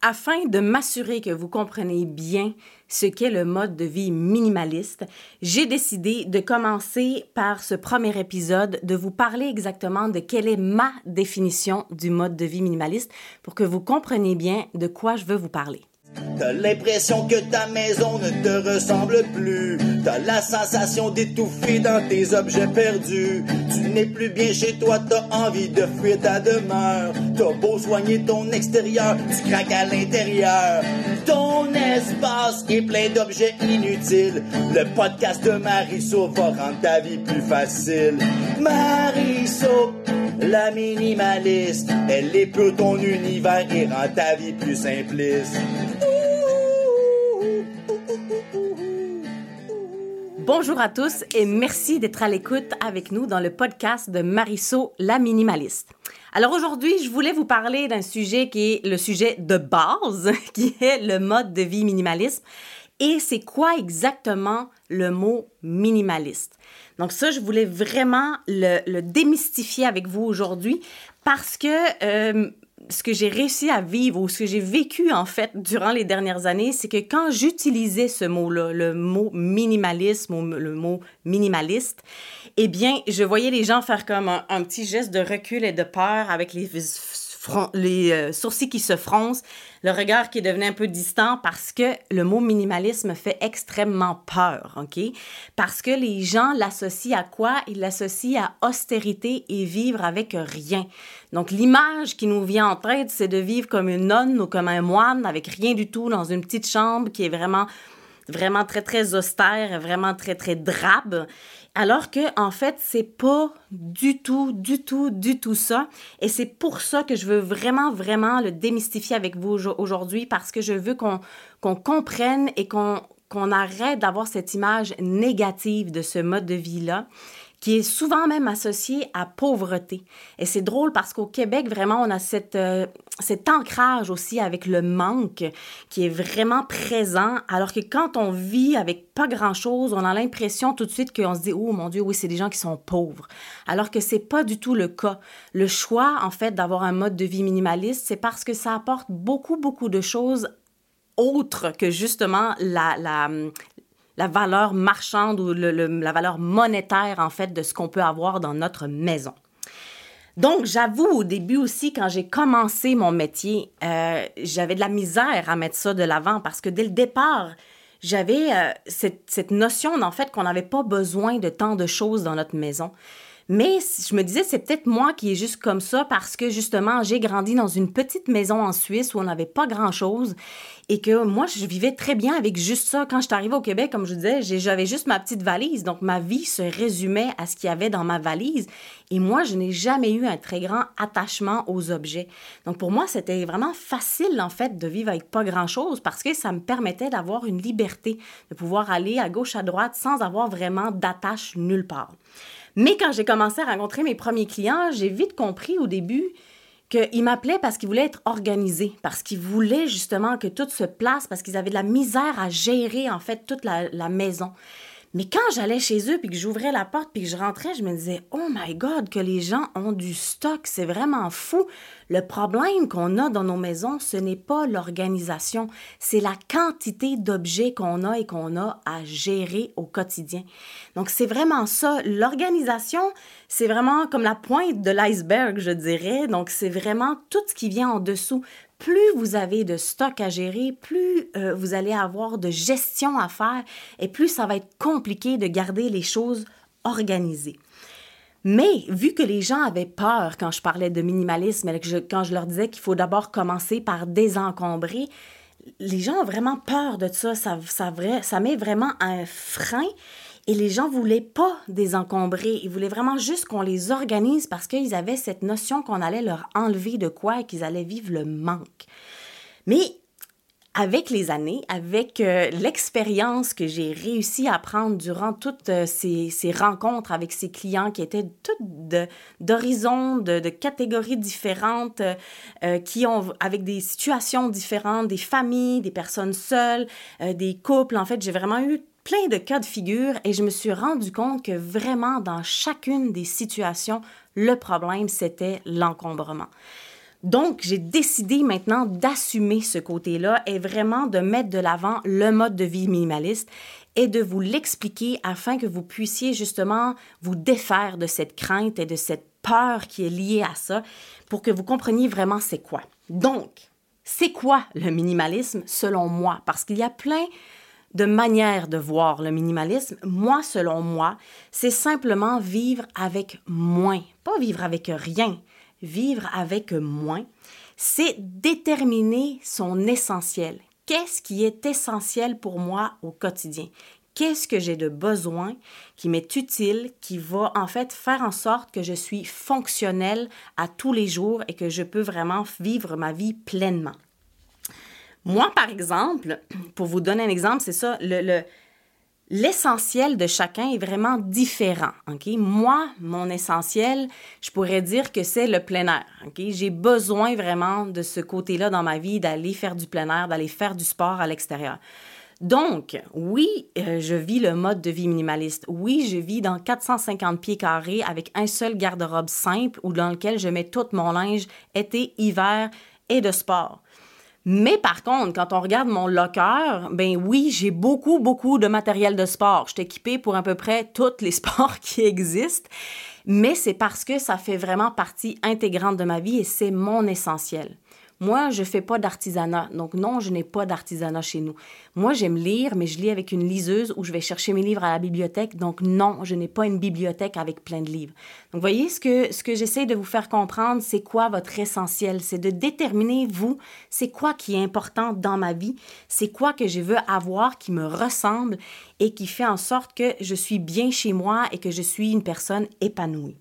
Afin de m'assurer que vous comprenez bien ce qu'est le mode de vie minimaliste, j'ai décidé de commencer par ce premier épisode, de vous parler exactement de quelle est ma définition du mode de vie minimaliste pour que vous compreniez bien de quoi je veux vous parler. T'as l'impression que ta maison ne te ressemble plus. T'as la sensation d'étouffer dans tes objets perdus. Tu n'es plus bien chez toi, t'as envie de fuir ta demeure. T'as beau soigner ton extérieur, tu craques à l'intérieur. Ton espace est plein d'objets inutiles. Le podcast de Marisso va rendre ta vie plus facile. Marisso, la minimaliste, elle épure ton univers et rend ta vie plus simpliste. Bonjour à tous et merci d'être à l'écoute avec nous dans le podcast de Marisso, la minimaliste. Alors aujourd'hui, je voulais vous parler d'un sujet qui est le sujet de base, qui est le mode de vie minimaliste. Et c'est quoi exactement le mot minimaliste? Donc ça, je voulais vraiment le démystifier avec vous aujourd'hui parce que ce que j'ai réussi à vivre ou ce que j'ai vécu en fait durant les dernières années, c'est que quand j'utilisais ce mot-là, le mot minimalisme ou le mot minimaliste, eh bien, je voyais les gens faire comme un petit geste de recul et de peur avec les sourcils qui se froncent, le regard qui devenait un peu distant parce que le mot minimalisme fait extrêmement peur, OK? Parce que les gens l'associent à quoi? Ils l'associent à austérité et vivre avec rien. Donc, l'image qui nous vient en tête, c'est de vivre comme une nonne ou comme un moine avec rien du tout dans une petite chambre qui est vraiment très, très austère, vraiment très, très drabe. Alors que, en fait, c'est pas du tout ça. Et c'est pour ça que je veux vraiment le démystifier avec vous aujourd'hui parce que je veux qu'on comprenne et qu'on arrête d'avoir cette image négative de ce mode de vie-là qui est souvent même associé à pauvreté. Et c'est drôle parce qu'au Québec, vraiment, on a cet ancrage aussi avec le manque qui est vraiment présent, alors que quand on vit avec pas grand-chose, on a l'impression tout de suite qu'on se dit « Oh mon Dieu, oui, c'est des gens qui sont pauvres ». Alors que c'est pas du tout le cas. Le choix, en fait, d'avoir un mode de vie minimaliste, c'est parce que ça apporte beaucoup de choses autres que justement la valeur marchande ou la valeur monétaire, en fait, de ce qu'on peut avoir dans notre maison. Donc, j'avoue, au début aussi, quand j'ai commencé mon métier, j'avais de la misère à mettre ça de l'avant parce que dès le départ, j'avais cette notion, en fait, qu'on n'avait pas besoin de tant de choses dans notre maison. Mais je me disais, c'est peut-être moi qui est juste comme ça parce que, justement, j'ai grandi dans une petite maison en Suisse où on n'avait pas grand-chose et que moi, je vivais très bien avec juste ça. Quand je suis arrivée au Québec, comme je disais, j'avais juste ma petite valise. Donc, ma vie se résumait à ce qu'il y avait dans ma valise. Et moi, je n'ai jamais eu un très grand attachement aux objets. Donc, pour moi, c'était vraiment facile, en fait, de vivre avec pas grand-chose parce que ça me permettait d'avoir une liberté, de pouvoir aller à gauche, à droite sans avoir vraiment d'attache nulle part. Mais quand j'ai commencé à rencontrer mes premiers clients, j'ai vite compris au début qu'ils m'appelaient parce qu'ils voulaient être organisés, parce qu'ils voulaient justement que tout se place, parce qu'ils avaient de la misère à gérer, en fait, toute la maison. Mais quand j'allais chez eux, puis que j'ouvrais la porte, puis que je rentrais, je me disais « Oh my God, que les gens ont du stock, c'est vraiment fou! » Le problème qu'on a dans nos maisons, ce n'est pas l'organisation, c'est la quantité d'objets qu'on a et qu'on a à gérer au quotidien. Donc, c'est vraiment ça. L'organisation, c'est vraiment comme la pointe de l'iceberg, je dirais. Donc, c'est vraiment tout ce qui vient en dessous. Plus vous avez de stock à gérer, plus vous allez avoir de gestion à faire et plus ça va être compliqué de garder les choses organisées. Mais vu que les gens avaient peur quand je parlais de minimalisme, quand je leur disais qu'il faut d'abord commencer par désencombrer, les gens ont vraiment peur de ça. Ça met vraiment un frein. Et les gens ne voulaient pas désencombrer. Ils voulaient vraiment juste qu'on les organise parce qu'ils avaient cette notion qu'on allait leur enlever de quoi et qu'ils allaient vivre le manque. Mais avec les années, avec l'expérience que j'ai réussi à prendre durant toutes ces rencontres avec ces clients qui étaient toutes d'horizons, de catégories différentes, avec des situations différentes, des familles, des personnes seules, des couples. En fait, j'ai vraiment eu plein de cas de figure et je me suis rendu compte que vraiment, dans chacune des situations, le problème, c'était l'encombrement. Donc, j'ai décidé maintenant d'assumer ce côté-là et vraiment de mettre de l'avant le mode de vie minimaliste et de vous l'expliquer afin que vous puissiez justement vous défaire de cette crainte et de cette peur qui est liée à ça pour que vous compreniez vraiment c'est quoi. Donc, c'est quoi le minimalisme selon moi? Parce qu'il y a plein de manières de voir le minimalisme. Moi, selon moi, c'est simplement vivre avec moins, pas vivre avec rien. Vivre avec moins, c'est déterminer son essentiel. Qu'est-ce qui est essentiel pour moi au quotidien? Qu'est-ce que j'ai de besoin qui m'est utile, qui va en fait faire en sorte que je suis fonctionnelle à tous les jours et que je peux vraiment vivre ma vie pleinement? Moi, par exemple, pour vous donner un exemple, c'est ça, l'essentiel de chacun est vraiment différent, OK? Moi, mon essentiel, je pourrais dire que c'est le plein air, OK? J'ai besoin vraiment de ce côté-là dans ma vie, d'aller faire du plein air, d'aller faire du sport à l'extérieur. Donc, oui, je vis le mode de vie minimaliste. Oui, je vis dans 450 pieds carrés avec un seul garde-robe simple ou dans lequel je mets tout mon linge été, hiver et de sport. Mais par contre, quand on regarde mon locker, ben oui, j'ai beaucoup de matériel de sport. Je suis équipée pour à peu près tous les sports qui existent, mais c'est parce que ça fait vraiment partie intégrante de ma vie et c'est mon essentiel. Moi, je fais pas d'artisanat. Donc non, je n'ai pas d'artisanat chez nous. Moi, j'aime lire, mais je lis avec une liseuse où je vais chercher mes livres à la bibliothèque. Donc non, je n'ai pas une bibliothèque avec plein de livres. Donc voyez, ce que j'essaie de vous faire comprendre, c'est quoi votre essentiel? C'est de déterminer, vous, c'est quoi qui est important dans ma vie? C'est quoi que je veux avoir qui me ressemble et qui fait en sorte que je suis bien chez moi et que je suis une personne épanouie.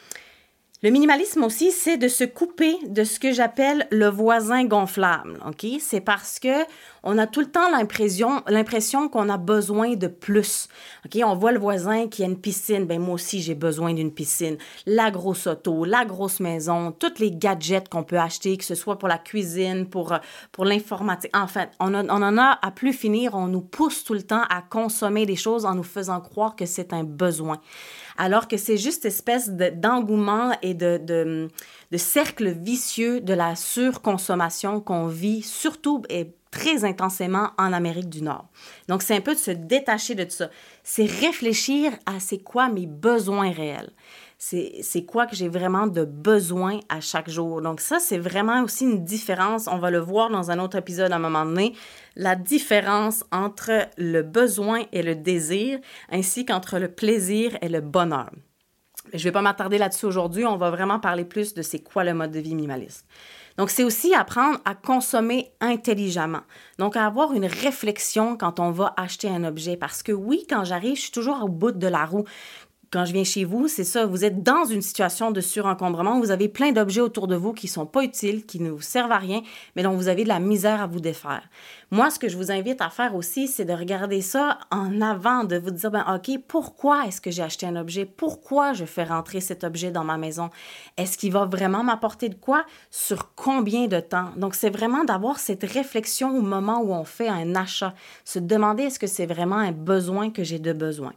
Le minimalisme aussi, c'est de se couper de ce que j'appelle le voisin gonflable, OK? C'est parce que on a tout le temps l'impression qu'on a besoin de plus, OK? On voit le voisin qui a une piscine, ben moi aussi j'ai besoin d'une piscine. La grosse auto, la grosse maison, tous les gadgets qu'on peut acheter, que ce soit pour la cuisine, pour l'informatique. En fait, on en a à plus finir, on nous pousse tout le temps à consommer des choses en nous faisant croire que c'est un besoin. Alors que c'est juste espèce d'engouement et de cercle vicieux de la surconsommation qu'on vit, surtout et très intensément en Amérique du Nord. Donc, c'est un peu de se détacher de ça. C'est réfléchir à c'est quoi mes besoins réels. C'est quoi que j'ai vraiment de besoin à chaque jour. Donc ça, c'est vraiment aussi une différence. On va le voir dans un autre épisode à un moment donné. La différence entre le besoin et le désir, ainsi qu'entre le plaisir et le bonheur. Je ne vais pas m'attarder là-dessus aujourd'hui. On va vraiment parler plus de c'est quoi le mode de vie minimaliste. Donc, c'est aussi apprendre à consommer intelligemment. Donc, à avoir une réflexion quand on va acheter un objet. Parce que oui, quand j'arrive, je suis toujours au bout de la roue. Quand je viens chez vous, c'est ça, vous êtes dans une situation de surencombrement, vous avez plein d'objets autour de vous qui ne sont pas utiles, qui ne vous servent à rien, mais dont vous avez de la misère à vous défaire. Moi, ce que je vous invite à faire aussi, c'est de regarder ça en avant, de vous dire, OK, pourquoi est-ce que j'ai acheté un objet? Pourquoi je fais rentrer cet objet dans ma maison? Est-ce qu'il va vraiment m'apporter de quoi? Sur combien de temps? Donc, c'est vraiment d'avoir cette réflexion au moment où on fait un achat, se demander est-ce que c'est vraiment un besoin que j'ai de besoin.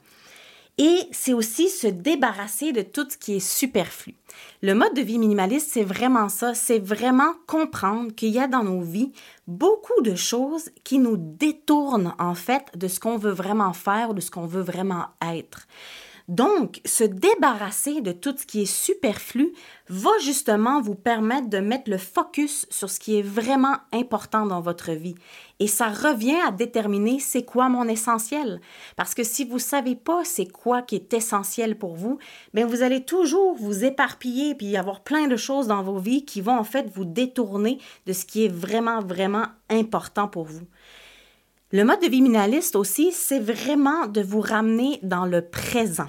Et c'est aussi se débarrasser de tout ce qui est superflu. Le mode de vie minimaliste, c'est vraiment ça. C'est vraiment comprendre qu'il y a dans nos vies beaucoup de choses qui nous détournent, en fait, de ce qu'on veut vraiment faire ou de ce qu'on veut vraiment être. Donc, se débarrasser de tout ce qui est superflu va justement vous permettre de mettre le focus sur ce qui est vraiment important dans votre vie. Et ça revient à déterminer c'est quoi mon essentiel. Parce que si vous ne savez pas c'est quoi qui est essentiel pour vous, bien vous allez toujours vous éparpiller puis avoir plein de choses dans vos vies qui vont en fait vous détourner de ce qui est vraiment, vraiment important pour vous. Le mode de vie minimaliste aussi, c'est vraiment de vous ramener dans le présent,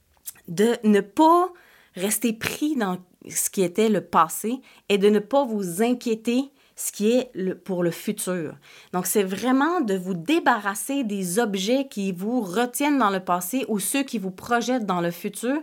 de ne pas rester pris dans ce qui était le passé et de ne pas vous inquiéter ce qui est pour le futur. Donc, c'est vraiment de vous débarrasser des objets qui vous retiennent dans le passé ou ceux qui vous projettent dans le futur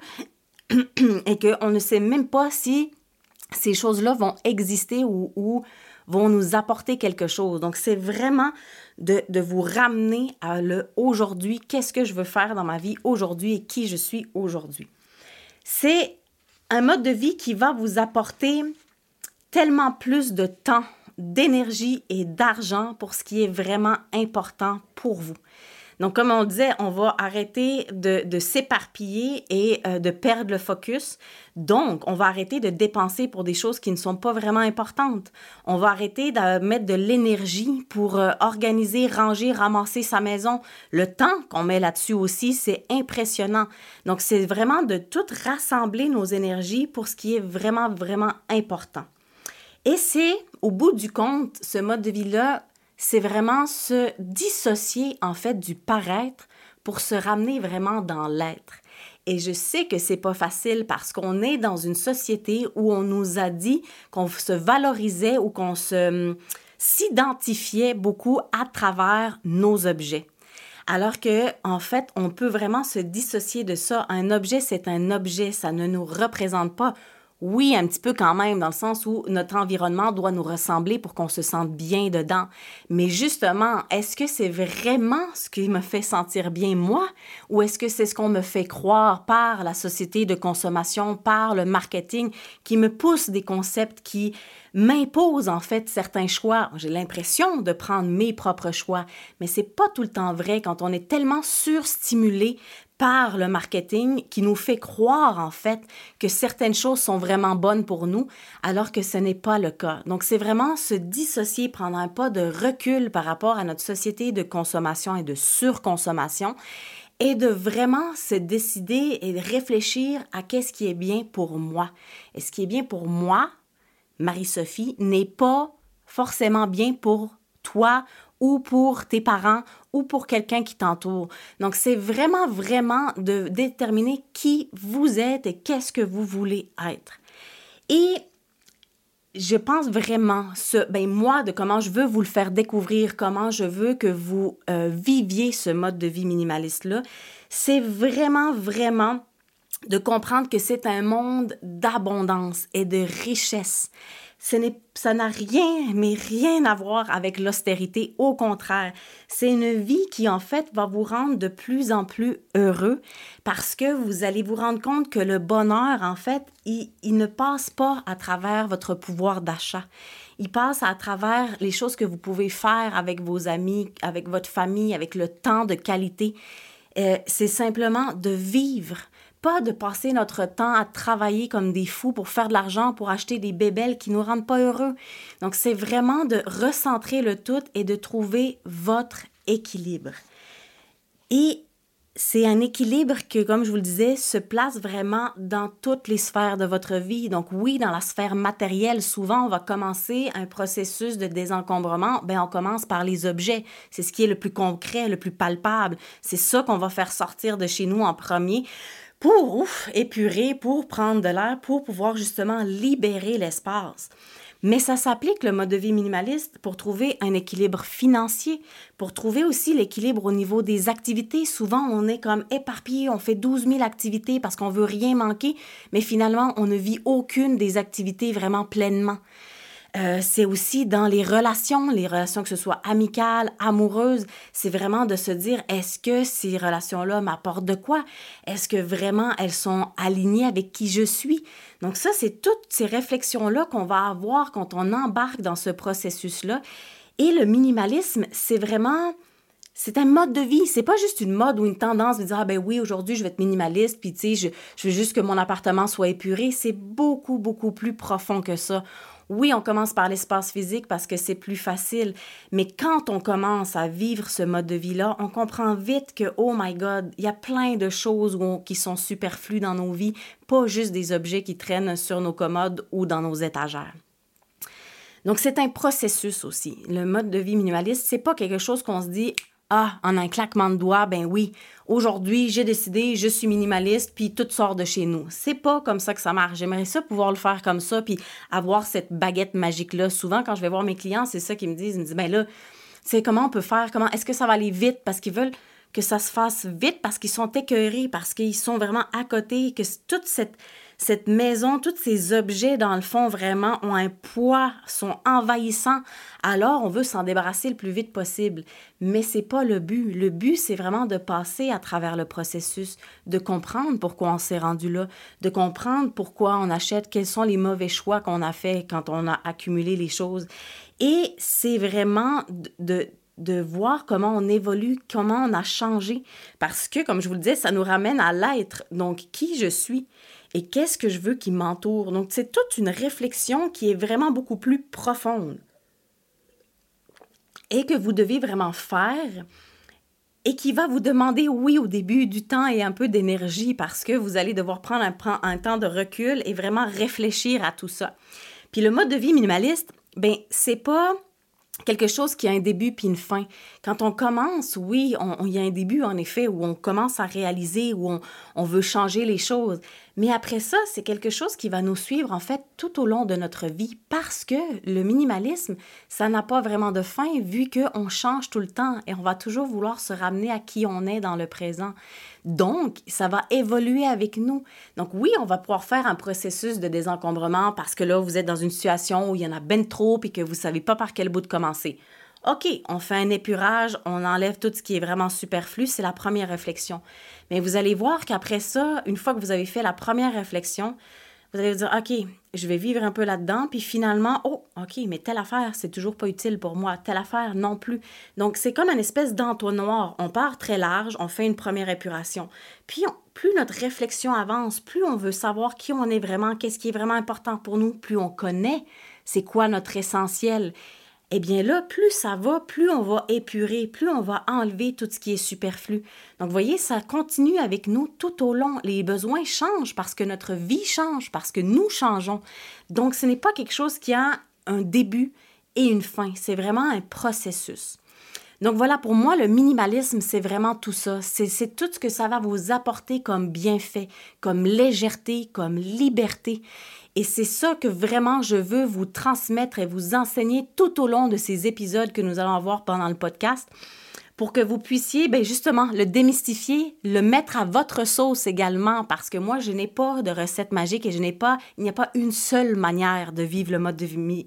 et qu'on ne sait même pas si ces choses-là vont exister ou vont nous apporter quelque chose. Donc, c'est vraiment de vous ramener à le aujourd'hui. Qu'est-ce que je veux faire dans ma vie aujourd'hui et qui je suis aujourd'hui? C'est un mode de vie qui va vous apporter tellement plus de temps, d'énergie et d'argent pour ce qui est vraiment important pour vous. Donc, comme on disait, on va arrêter de s'éparpiller et de perdre le focus. Donc, on va arrêter de dépenser pour des choses qui ne sont pas vraiment importantes. On va arrêter de mettre de l'énergie pour organiser, ranger, ramasser sa maison. Le temps qu'on met là-dessus aussi, c'est impressionnant. Donc, c'est vraiment de tout rassembler nos énergies pour ce qui est vraiment, vraiment important. Et c'est, au bout du compte, ce mode de vie-là, c'est vraiment se dissocier, en fait, du paraître pour se ramener vraiment dans l'être. Et je sais que c'est pas facile parce qu'on est dans une société où on nous a dit qu'on se valorisait ou qu'on s'identifiait beaucoup à travers nos objets. Alors que, en fait, on peut vraiment se dissocier de ça. Un objet, c'est un objet, ça ne nous représente pas. Oui, un petit peu quand même, dans le sens où notre environnement doit nous ressembler pour qu'on se sente bien dedans. Mais justement, est-ce que c'est vraiment ce qui me fait sentir bien moi? Ou est-ce que c'est ce qu'on me fait croire par la société de consommation, par le marketing, qui me pousse des concepts qui m'imposent en fait certains choix? J'ai l'impression de prendre mes propres choix, mais c'est pas tout le temps vrai quand on est tellement surstimulé par le marketing qui nous fait croire, en fait, que certaines choses sont vraiment bonnes pour nous, alors que ce n'est pas le cas. Donc, c'est vraiment se dissocier, prendre un pas de recul par rapport à notre société de consommation et de surconsommation et de vraiment se décider et de réfléchir à qu'est-ce qui est bien pour moi. Et ce qui est bien pour moi, Marie-Sophie, n'est pas forcément bien pour toi ou pour tes parents ou pour quelqu'un qui t'entoure. Donc, c'est vraiment, vraiment de déterminer qui vous êtes et qu'est-ce que vous voulez être. Et je pense vraiment, moi, de comment je veux vous le faire découvrir, comment je veux que vous viviez ce mode de vie minimaliste-là, c'est vraiment, vraiment de comprendre que c'est un monde d'abondance et de richesse. Ça n'a rien à voir avec l'austérité. Au contraire, c'est une vie qui, en fait, va vous rendre de plus en plus heureux parce que vous allez vous rendre compte que le bonheur, en fait, il ne passe pas à travers votre pouvoir d'achat. Il passe à travers les choses que vous pouvez faire avec vos amis, avec votre famille, avec le temps de qualité. C'est simplement de vivre. Pas de passer notre temps à travailler comme des fous pour faire de l'argent, pour acheter des bébelles qui ne nous rendent pas heureux. Donc, c'est vraiment de recentrer le tout et de trouver votre équilibre. Et c'est un équilibre que, comme je vous le disais, se place vraiment dans toutes les sphères de votre vie. Donc oui, dans la sphère matérielle, souvent, on va commencer un processus de désencombrement. On commence par les objets. C'est ce qui est le plus concret, le plus palpable. C'est ça qu'on va faire sortir de chez nous en premier pour épurer, pour prendre de l'air, pour pouvoir justement libérer l'espace. Mais ça s'applique, le mode de vie minimaliste, pour trouver un équilibre financier, pour trouver aussi l'équilibre au niveau des activités. Souvent, on est comme éparpillé, on fait 12 000 activités parce qu'on veut rien manquer, mais finalement, on ne vit aucune des activités vraiment pleinement. C'est aussi dans les relations que ce soit amicales, amoureuses, c'est vraiment de se dire, est-ce que ces relations-là m'apportent de quoi? Est-ce que vraiment elles sont alignées avec qui je suis? Donc ça, c'est toutes ces réflexions-là qu'on va avoir quand on embarque dans ce processus-là. Et le minimalisme, c'est un mode de vie. C'est pas juste une mode ou une tendance de dire, oui, aujourd'hui, je vais être minimaliste, puis tu sais, je veux juste que mon appartement soit épuré. C'est beaucoup, beaucoup plus profond que ça. Oui, on commence par l'espace physique parce que c'est plus facile, mais quand on commence à vivre ce mode de vie-là, on comprend vite que, oh my God, il y a plein de choses qui sont superflues dans nos vies, pas juste des objets qui traînent sur nos commodes ou dans nos étagères. Donc, c'est un processus aussi. Le mode de vie minimaliste, c'est pas quelque chose qu'on se dit « Ah, en un claquement de doigts, oui, aujourd'hui, j'ai décidé, je suis minimaliste, puis tout sort de chez nous. » C'est pas comme ça que ça marche. J'aimerais ça pouvoir le faire comme ça, puis avoir cette baguette magique-là. Souvent, quand je vais voir mes clients, c'est ça qu'ils me disent. Ils me disent « là, c'est comment on peut faire? Est-ce que ça va aller vite? » Parce qu'ils veulent que ça se fasse vite, parce qu'ils sont écœurés, parce qu'ils sont vraiment à côté, que toute cette maison, tous ces objets, dans le fond, vraiment ont un poids, sont envahissants. Alors, on veut s'en débarrasser le plus vite possible. Mais c'est pas le but. Le but, c'est vraiment de passer à travers le processus, de comprendre pourquoi on s'est rendu là, de comprendre pourquoi on achète, quels sont les mauvais choix qu'on a faits quand on a accumulé les choses. Et c'est vraiment de voir comment on évolue, comment on a changé. Parce que, comme je vous le disais, ça nous ramène à l'être. Donc, qui je suis et qu'est-ce que je veux qui m'entoure. Donc, c'est toute une réflexion qui est vraiment beaucoup plus profonde et que vous devez vraiment faire et qui va vous demander, oui, au début, du temps et un peu d'énergie parce que vous allez devoir prendre un temps de recul et vraiment réfléchir à tout ça. Puis le mode de vie minimaliste, ben c'est pas quelque chose qui a un début puis une fin. Quand on commence, oui, il y a un début, en effet, où on commence à réaliser, où on veut changer les choses. Mais après ça, c'est quelque chose qui va nous suivre, en fait, tout au long de notre vie parce que le minimalisme, ça n'a pas vraiment de fin vu qu'on change tout le temps et on va toujours vouloir se ramener à qui on est dans le présent. Donc, ça va évoluer avec nous. Donc oui, on va pouvoir faire un processus de désencombrement parce que là, vous êtes dans une situation où il y en a ben trop et que vous ne savez pas par quel bout de commencer. OK, on fait un épurage, on enlève tout ce qui est vraiment superflu, c'est la première réflexion. Mais vous allez voir qu'après ça, une fois que vous avez fait la première réflexion, vous allez vous dire, OK, je vais vivre un peu là-dedans, puis finalement, oh, OK, mais telle affaire, c'est toujours pas utile pour moi, telle affaire non plus. Donc, c'est comme une espèce d'entonnoir. On part très large, on fait une première épuration. Puis, plus notre réflexion avance, plus on veut savoir qui on est vraiment, qu'est-ce qui est vraiment important pour nous, plus on connaît c'est quoi notre essentiel. Eh bien là, plus ça va, plus on va épurer, plus on va enlever tout ce qui est superflu. Donc, vous voyez, ça continue avec nous tout au long. Les besoins changent parce que notre vie change, parce que nous changeons. Donc, ce n'est pas quelque chose qui a un début et une fin. C'est vraiment un processus. Donc voilà, pour moi, le minimalisme, c'est vraiment tout ça. C'est tout ce que ça va vous apporter comme bienfait, comme légèreté, comme liberté. Et c'est ça que vraiment je veux vous transmettre et vous enseigner tout au long de ces épisodes que nous allons avoir pendant le podcast pour que vous puissiez, bien justement, le démystifier, le mettre à votre sauce également parce que moi, je n'ai pas de recette magique et il n'y a pas une seule manière de vivre le mode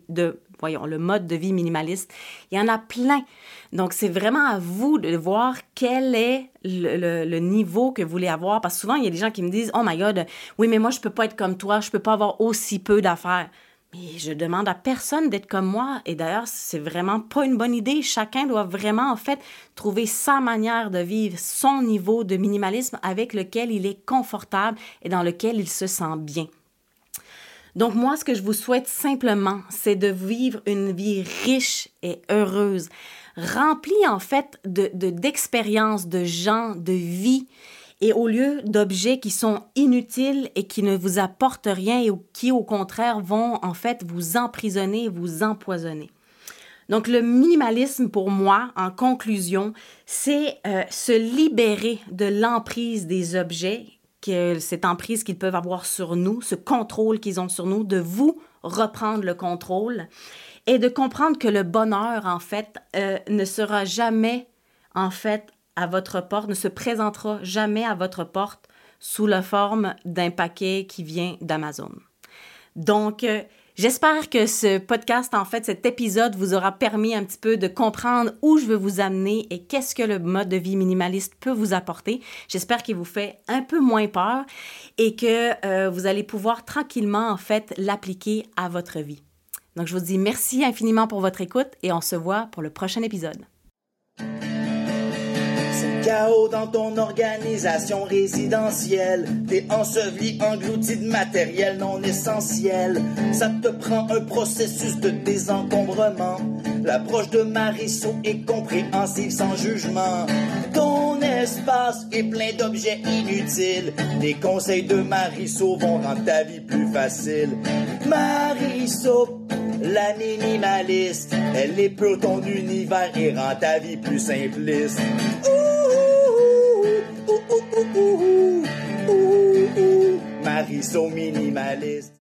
de vie minimaliste. Il y en a plein. Donc, c'est vraiment à vous de voir quel est le niveau que vous voulez avoir. Parce que souvent, il y a des gens qui me disent « Oh my God, oui, mais moi, je peux pas être comme toi, je peux pas avoir aussi peu d'affaires. » Mais je demande à personne d'être comme moi. Et d'ailleurs, c'est vraiment pas une bonne idée. Chacun doit vraiment, en fait, trouver sa manière de vivre, son niveau de minimalisme avec lequel il est confortable et dans lequel il se sent bien. Donc, moi, ce que je vous souhaite simplement, c'est de vivre une vie riche et heureuse, remplie, en fait, d'expériences, de gens, de vie, et au lieu d'objets qui sont inutiles et qui ne vous apportent rien et qui, au contraire, vont, en fait, vous emprisonner, vous empoisonner. Donc, le minimalisme, pour moi, en conclusion, c'est se libérer de l'emprise des objets, cette emprise qu'ils peuvent avoir sur nous, ce contrôle qu'ils ont sur nous, de vous reprendre le contrôle et de comprendre que le bonheur, en fait, ne sera jamais, en fait, à votre porte, ne se présentera jamais à votre porte sous la forme d'un paquet qui vient d'Amazon. Donc, j'espère que ce podcast, en fait, cet épisode vous aura permis un petit peu de comprendre où je veux vous amener et qu'est-ce que le mode de vie minimaliste peut vous apporter. J'espère qu'il vous fait un peu moins peur et que vous allez pouvoir tranquillement, en fait, l'appliquer à votre vie. Donc, je vous dis merci infiniment pour votre écoute et on se voit pour le prochain épisode. Chaos dans ton organisation résidentielle. T'es enseveli, englouti de matériel non essentiel. Ça te prend un processus de désencombrement. L'approche de Marisot est compréhensive sans jugement. Ton espace est plein d'objets inutiles. Les conseils de Marisot vont rendre ta vie plus facile. Marisot, la minimaliste, elle épure ton univers et rend ta vie plus simpliste. Marisot minimaliste.